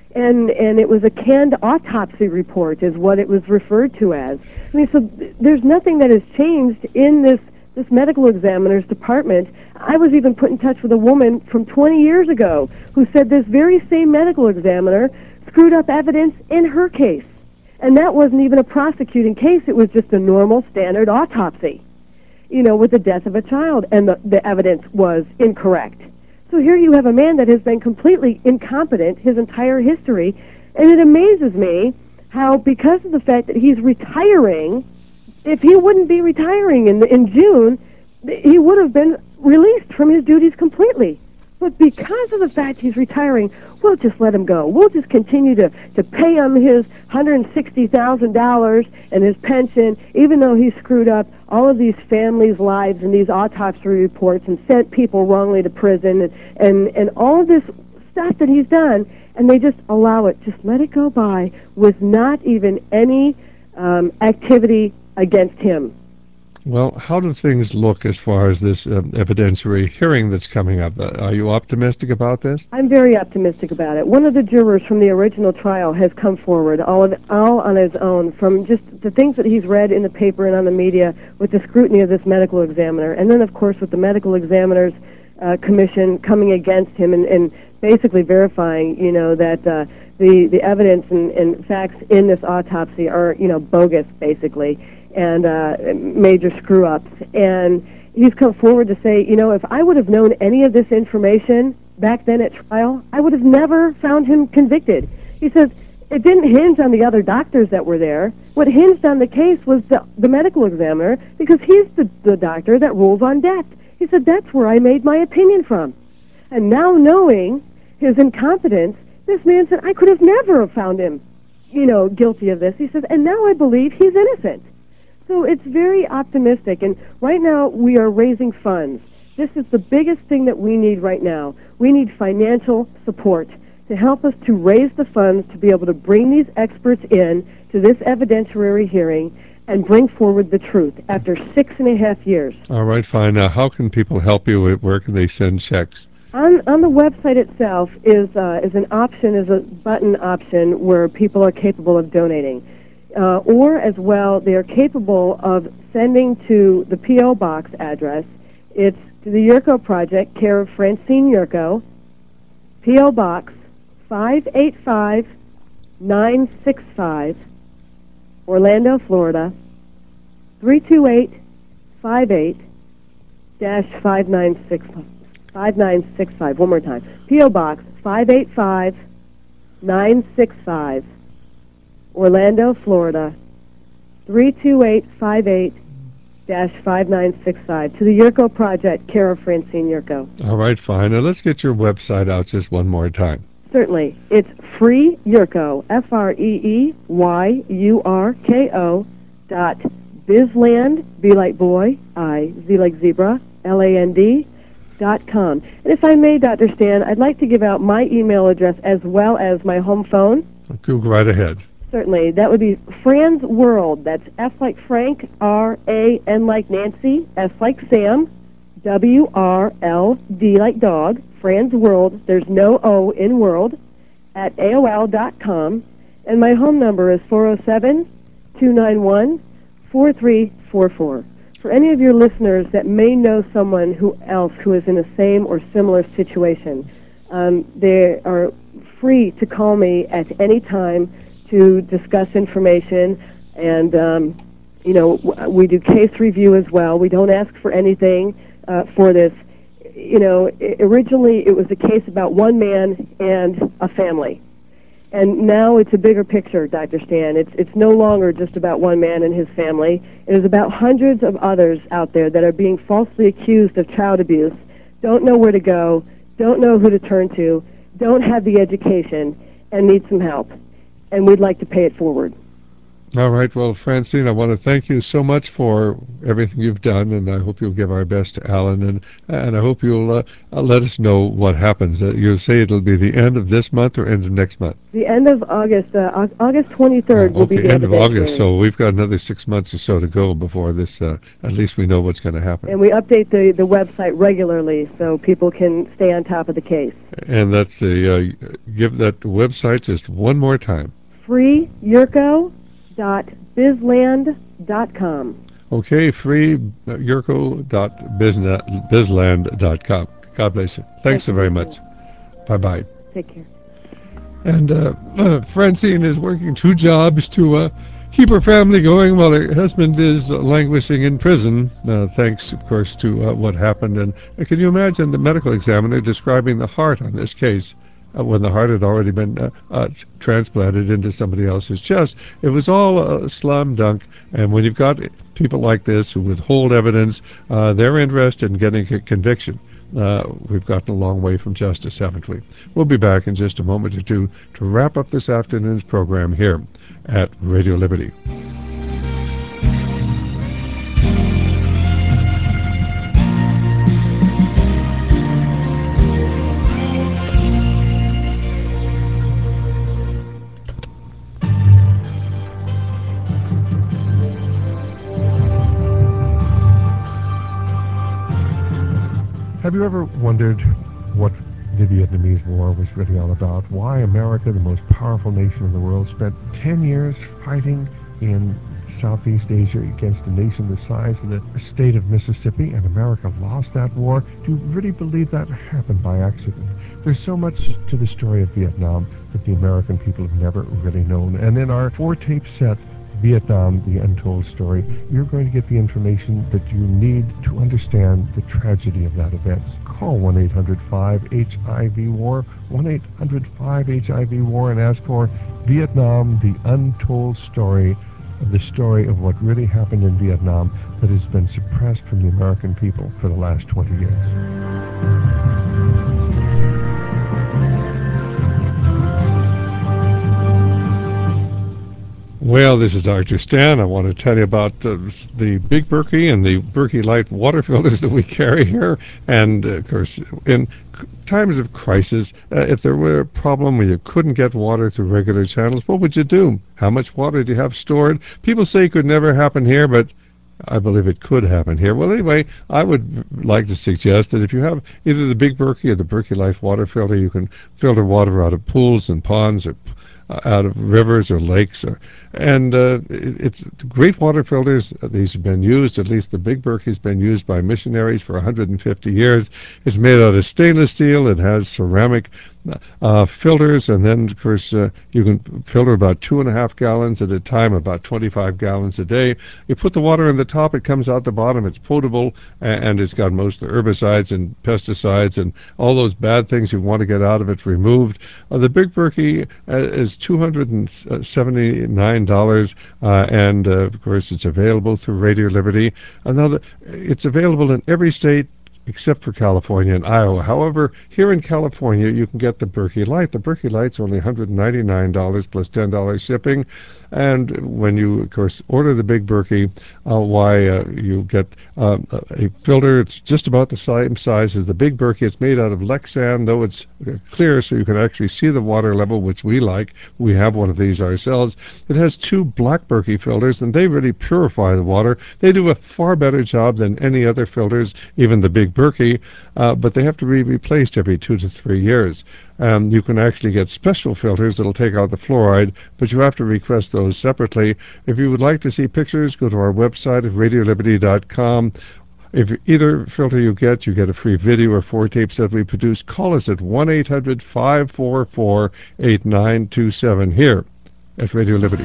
And, and it was a canned autopsy report is what it was referred to as. I mean, so th- there's nothing that has changed in this, this medical examiner's department. I was even put in touch with a woman from twenty years ago who said this very same medical examiner screwed up evidence in her case. And that wasn't even a prosecuting case. It was just a normal standard autopsy, you know, with the death of a child, and the, the evidence was incorrect. So here you have a man that has been completely incompetent his entire history, and it amazes me how, because of the fact that he's retiring, if he wouldn't be retiring in, in June, he would have been released from his duties completely. But because of the fact he's retiring, we'll just let him go. We'll just continue to, to pay him his one hundred sixty thousand dollars and his pension, even though he screwed up all of these families' lives and these autopsy reports and sent people wrongly to prison and, and, and all of this stuff that he's done, and they just allow it. Just let it go by with not even any um, activity against him. Well, how do things look as far as this um, evidentiary hearing that's coming up? Uh, are you optimistic about this? I'm very optimistic about it. One of the jurors from the original trial has come forward, all, of, all on his own, from just the things that he's read in the paper and on the media with the scrutiny of this medical examiner. And then, of course, with the medical examiner's uh, commission coming against him and, and basically verifying, you know, that uh, the, the evidence and, and facts in this autopsy are, you know, bogus, basically, and uh, major screw-ups. And he's come forward to say, you know, if I would have known any of this information back then at trial, I would have never found him convicted. He says, it didn't hinge on the other doctors that were there. What hinged on the case was the, the medical examiner, because he's the, the doctor that rules on death. He said, that's where I made my opinion from. And now knowing his incompetence, this man said, I could have never have found him, you know, guilty of this. He says, and now I believe he's innocent. So it's very optimistic, and right now we are raising funds. This is the biggest thing that we need right now. We need financial support to help us to raise the funds to be able to bring these experts in to this evidentiary hearing and bring forward the truth after six and a half years. All right, fine. Now, how can people help you? Where can they send checks? On, on the website itself is, uh, is an option, is a button option where people are capable of donating. Uh, or, as well, they are capable of sending to the P O Box address. It's to the Yurko Project, care of Francine Yurko, P O Box five eight five nine six five, Orlando, Florida, three two eight five eight dash five nine six five. One more time. P O Box five eight five nine six five, Orlando, Florida, three two eight five eight dash five nine six five, to the Yurko Project, care of Francine Yurko. All right, fine. Now let's get your website out just one more time. Certainly. It's Free Yurko, F R E E Y U R K O dot bizland, B like boy, I, Z like zebra, L A N D, dot com. And if I may, Doctor Stan, I'd like to give out my email address as well as my home phone. Go right ahead. Certainly. That would be Franz World. That's F like Frank, R A N like Nancy, S like Sam, W R L D like dog, Franz World. There's no O in world, at A O L dot com. And my home number is four oh seven, two nine one, four three four four. For any of your listeners that may know someone who else who is in the same or similar situation, um, they are free to call me at any time to discuss information, and um, you know, w- we do case review as well. We don't ask for anything uh, for this. You know, I- originally it was a case about one man and a family, and now it's a bigger picture, Doctor Stan. It's it's no longer just about one man and his family. It is about hundreds of others out there that are being falsely accused of child abuse, don't know where to go, don't know who to turn to, don't have the education, and need some help. And we'd like to pay it forward. All right. Well, Francine, I want to thank you so much for everything you've done, and I hope you'll give our best to Alan, and and I hope you'll uh, uh, let us know what happens. Uh, you say it'll be the end of this month or end of next month? The end of August, uh, Au- August twenty-third Oh, will be okay, the end end of of August. August. So we've got another six months or so to go before this. Uh, at least we know what's going to happen. And we update the, the website regularly so people can stay on top of the case. And that's the uh, give that website just one more time. free yurko dot bizland dot com. Okay, free yurko dot bizland dot com. God bless you. Thanks Thank so you. very much. Bye-bye. Take care. And uh, uh, Francine is working two jobs to uh, keep her family going while her husband is uh, languishing in prison, uh, thanks, of course, to uh, what happened. And uh, can you imagine the medical examiner describing the heart on this case? Uh, when the heart had already been uh, uh, transplanted into somebody else's chest. It was all a slam dunk, and when you've got people like this who withhold evidence, uh, they're interested in getting a conviction. Uh, we've gotten a long way from justice, haven't we? We'll be back in just a moment or two to wrap up this afternoon's program here at Radio Liberty. Have you ever wondered what the Vietnamese War was really all about? Why America, the most powerful nation in the world, spent ten years fighting in Southeast Asia against a nation the size of the state of Mississippi, and America lost that war? Do you really believe that happened by accident? There's so much to the story of Vietnam that the American people have never really known. And in our four-tape set, Vietnam, The Untold Story, you're going to get the information that you need to understand the tragedy of that event. Call one eight hundred five H I V war, one eight hundred five H I V war, and ask for Vietnam, The Untold Story, of the story of what really happened in Vietnam that has been suppressed from the American people for the last twenty years. Well, this is Doctor Stan. I want to tell you about uh, the Big Berkey and the Berkey Light water filters that we carry here. And, uh, of course, in c- times of crisis, uh, if there were a problem where you couldn't get water through regular channels, what would you do? How much water do you have stored? People say it could never happen here, but I believe it could happen here. Well, anyway, I would like to suggest that if you have either the Big Berkey or the Berkey Light water filter, you can filter water out of pools and ponds or uh, out of rivers or lakes, or, and uh, it, it's great water filters. These have been used, at least the Big Berkey has been used by missionaries for one hundred fifty years. It's made out of stainless steel. It has ceramic uh, filters, and then, of course, uh, you can filter about two and a half gallons at a time, about twenty-five gallons a day. You put the water in the top, it comes out the bottom. It's potable, and, and it's got most of the herbicides and pesticides and all those bad things you want to get out of it removed. Uh, the Big Berkey uh, is two hundred seventy-nine dollars, uh, and, uh, of course, it's available through Radio Liberty. Another, it's available in every state except for California and Iowa. However, here in California, you can get the Berkey Light. The Berkey Light's only one hundred ninety-nine dollars plus ten dollars shipping. And when you, of course, order the Big Berkey, uh, why uh, you get uh, a filter. It's just about the same size as the Big Berkey. It's made out of Lexan, though it's clear so you can actually see the water level, which we like. We have one of these ourselves. It has two Black Berkey filters, and they really purify the water. They do a far better job than any other filters, even the Big Berkey, uh, but they have to be replaced every two to three years. Um, you can actually get special filters that'll take out the fluoride, but you have to request those separately. If you would like to see pictures, go to our website at radio liberty dot com. If either filter you get, you get a free video or four tapes that we produce. Call us at one eight hundred five four four eight nine two seven here at Radio Liberty.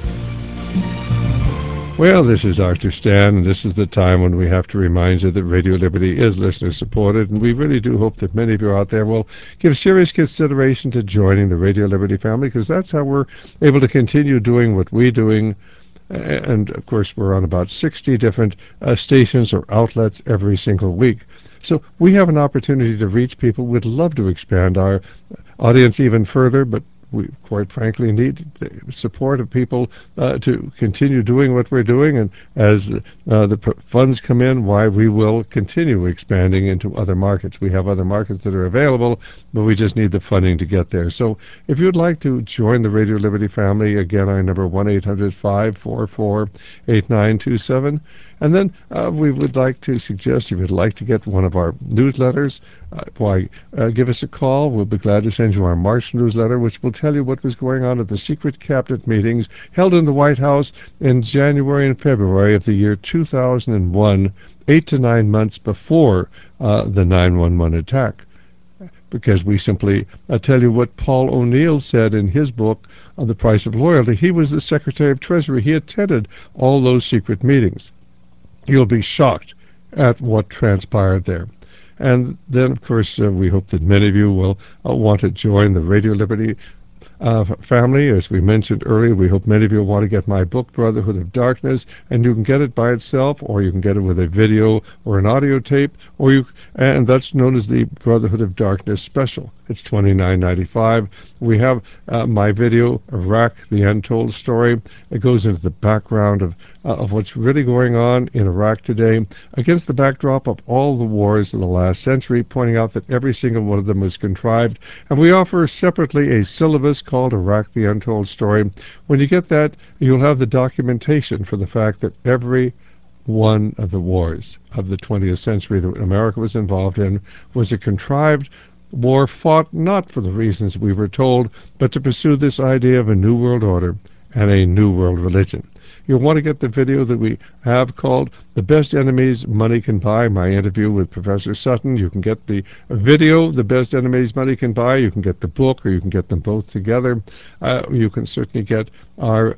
Well, this is Doctor Stan, and this is the time when we have to remind you that Radio Liberty is listener-supported, and we really do hope that many of you out there will give serious consideration to joining the Radio Liberty family, because that's how we're able to continue doing what we're doing. And, of course, we're on about sixty different uh, stations or outlets every single week. So we have an opportunity to reach people. We'd love to expand our audience even further, but we quite frankly need the support of people uh, to continue doing what we're doing, and as uh, the p- funds come in, why we will continue expanding into other markets. We have other markets that are available, but we just need the funding to get there. So if you'd like to join the Radio Liberty family, again, our number one eight hundred five four four eight nine two seven. And then uh, we would like to suggest if you'd like to get one of our newsletters, uh, why, uh, give us a call. We'll be glad to send you our March newsletter, which will tell you what was going on at the secret cabinet meetings held in the White House in January and February of the year two thousand one, eight to nine months before uh, the nine one one attack. Because we simply uh, tell you what Paul O'Neill said in his book on the price of loyalty. He was the Secretary of Treasury. He attended all those secret meetings. You'll be shocked at what transpired there. And then, of course, uh, we hope that many of you will uh, want to join the Radio Liberty uh, family. As we mentioned earlier, we hope many of you will want to get my book, Brotherhood of Darkness, and you can get it by itself, or you can get it with a video or an audio tape, or you, and that's known as the Brotherhood of Darkness Special. It's twenty-nine ninety-five. We have uh, my video, Iraq, the Untold Story. It goes into the background of uh, of what's really going on in Iraq today, against the backdrop of all the wars of the last century, pointing out that every single one of them was contrived. And we offer separately a syllabus called Iraq, the Untold Story. When you get that, you'll have the documentation for the fact that every one of the wars of the twentieth century that America was involved in was a contrived war fought not for the reasons we were told, but to pursue this idea of a new world order and a new world religion. You'll want to get the video that we have called The Best Enemies Money Can Buy, my interview with Professor Sutton. You can get the video, The Best Enemies Money Can Buy. You can get the book, or you can get them both together. Uh, you can certainly get our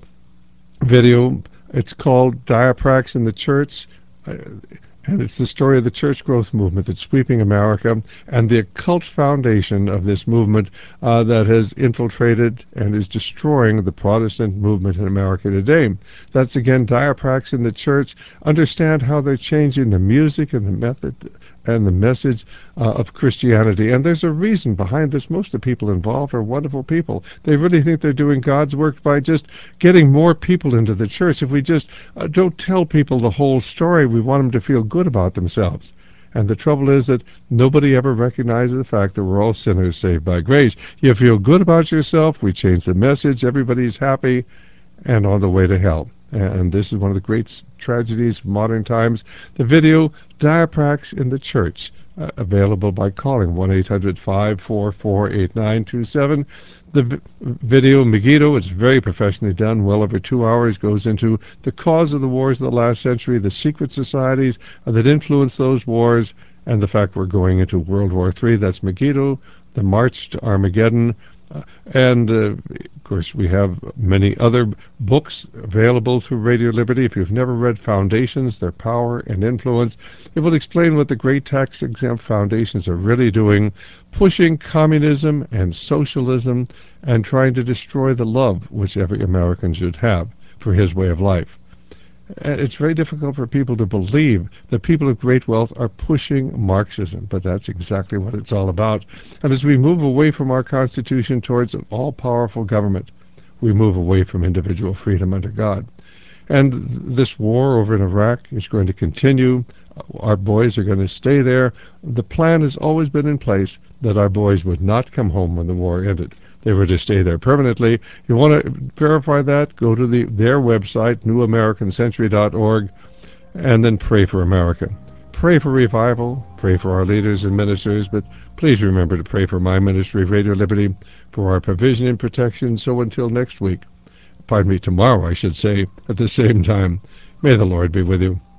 video. It's called Diaprax in the Church. Uh, And it's the story of the church growth movement that's sweeping America, and the occult foundation of this movement uh, that has infiltrated and is destroying the Protestant movement in America today. That's, again, Diaprax in the Church. Understand how they're changing the music and the method and the message uh, of Christianity. And there's a reason behind this. Most of the people involved are wonderful people. They really think they're doing God's work by just getting more people into the church. If we just uh, don't tell people the whole story, we want them to feel good about themselves. And the trouble is that nobody ever recognizes the fact that we're all sinners saved by grace. You feel good about yourself, we change the message, everybody's happy, and on the way to hell. And this is one of the great tragedies of modern times. The video, Diaprax in the Church, uh, available by calling one eight hundred five four four eight nine two seven. The v- video, Megiddo, it's very professionally done, well over two hours, goes into the cause of the wars of the last century, the secret societies uh, that influenced those wars, and the fact we're going into World War Three. That's Megiddo, the March to Armageddon. Uh, and, uh, of course, we have many other books available through Radio Liberty. If you've never read Foundations, Their Power and Influence, it will explain what the great tax-exempt foundations are really doing, pushing communism and socialism and trying to destroy the love which every American should have for his way of life. And it's very difficult for people to believe that people of great wealth are pushing Marxism, but that's exactly what it's all about. And as we move away from our Constitution towards an all-powerful government, we move away from individual freedom under God. And this war over in Iraq is going to continue. Our boys are going to stay there. The plan has always been in place that our boys would not come home when the war ended. They were to stay there permanently. You want to verify that? Go to the their website, new american century dot org, and then pray for America. Pray for revival. Pray for our leaders and ministers. But please remember to pray for my ministry, Radio Liberty, for our provision and protection. So until next week, pardon me, tomorrow I should say, at the same time, may the Lord be with you.